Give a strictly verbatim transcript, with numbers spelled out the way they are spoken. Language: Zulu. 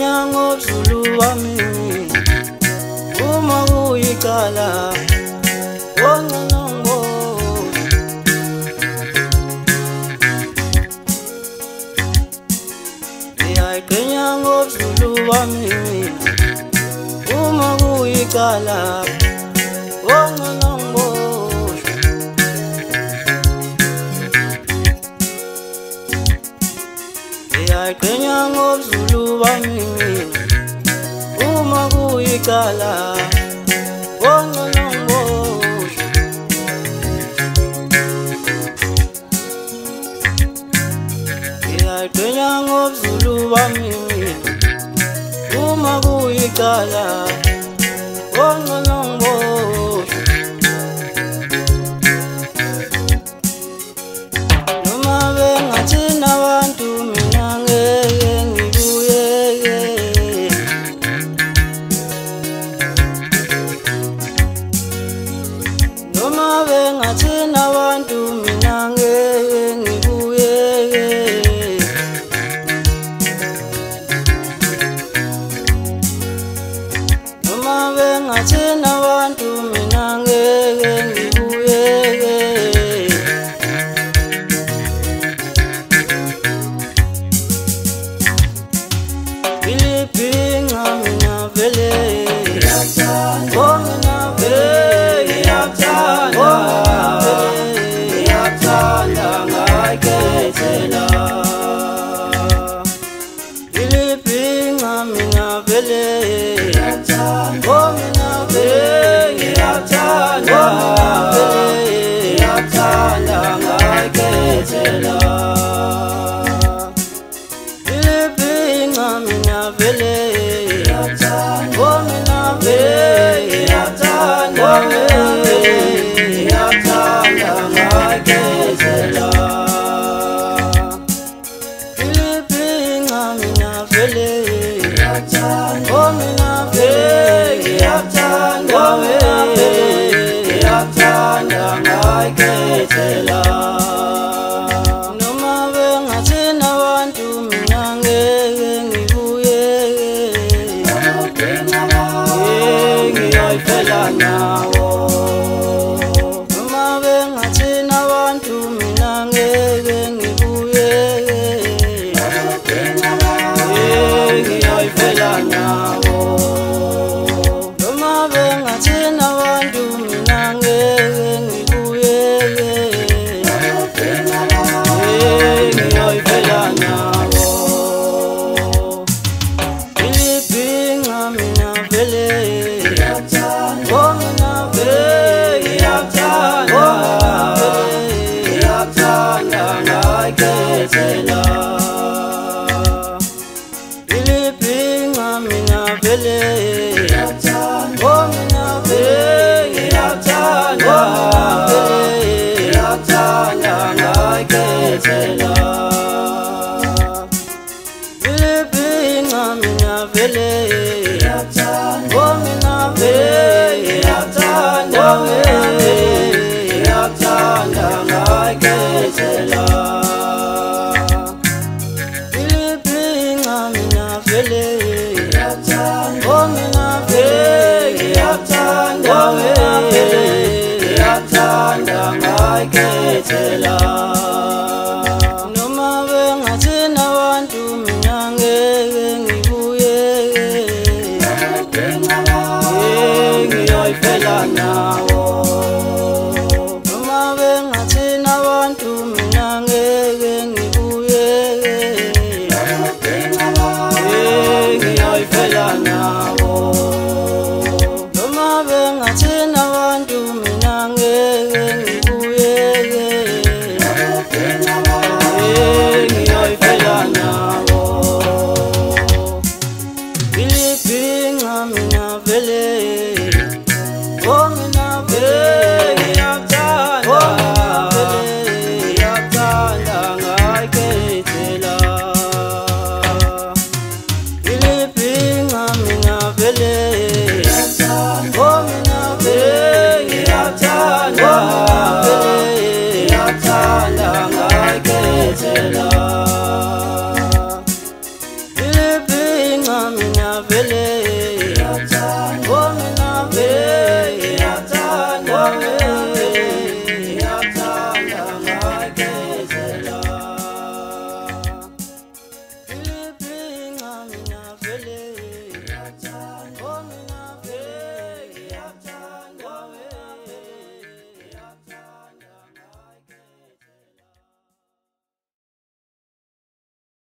Ngiyaqhenya ngobuzulu wami uma kuyicala wonqonqo. Ngiyaqhenya ngobuzulu wami uma kuyicala wonqonqo. Ngiyaqhenya ngobuzulu wami uma kuyicala wonqonqo. Ngiyaqhenya ngobuzulu wami uma kuyicala wonqonqo. Noma bengathi nabantu mina ngeke ngibuyeke, noma bengathi nabantu mina ngeke ngibuyeke, noma bengathi nabantu mina ngeke ngibuyeke. Philipinga mina vele ngiyathanda, oh mina vele ngiyathanda, ngiyathanda ngayikhethela. Philipinga mina vele ngiyathanda, oh mina vele ngiyathanda, ngiyathanda ngayikhethela. Mina vele ngiyathanda, oh mina vele ngiyathanda, ngiyathanda ngayikhethela. Philipinga mina vele ngiyathanda, oh mina vele ngiyathanda, ngiyathanda ngayikhethela. Noma bengathi nabantu mina ngeke ngiyayiphela nawo, noma bengathi nabantu mina ngeke ngibuyeke, ngiyayiphela nawo, noma bengathi nabantu mina ngeke ngibuyeke, ngiyayiphela nawo. Philipinga mina vele ngiyathanda, oh mina vele ngiyathanda, ngiyathanda ngayikhethela. Philipinga mina vele ngiyathanda, oh mina vele ngiyathanda, ngiyathanda ngayikhethela. Philipinga mina vele ngiyathanda, oh mina vele ngiyathanda, ngiyathanda ngayikhethela. Philipinga mina vele ngiyathanda, oh mina vele ngiyathanda, ngiyathanda ngayikhethela. Noma bengathi nabantu mina ngeke ngibuyeke, ngiyayiphela nawo, noma bengathi nabantu mina ngeke ngibuyeke, ngiyayiphela nawo, noma bengathi nabantu mina ngeke ngibuyeke, ngiyayiphela nawo. Philipinga mina vele, oh mina vele ngiyathanda, ngiyathanda ngayikhethela. Philipinga mina vele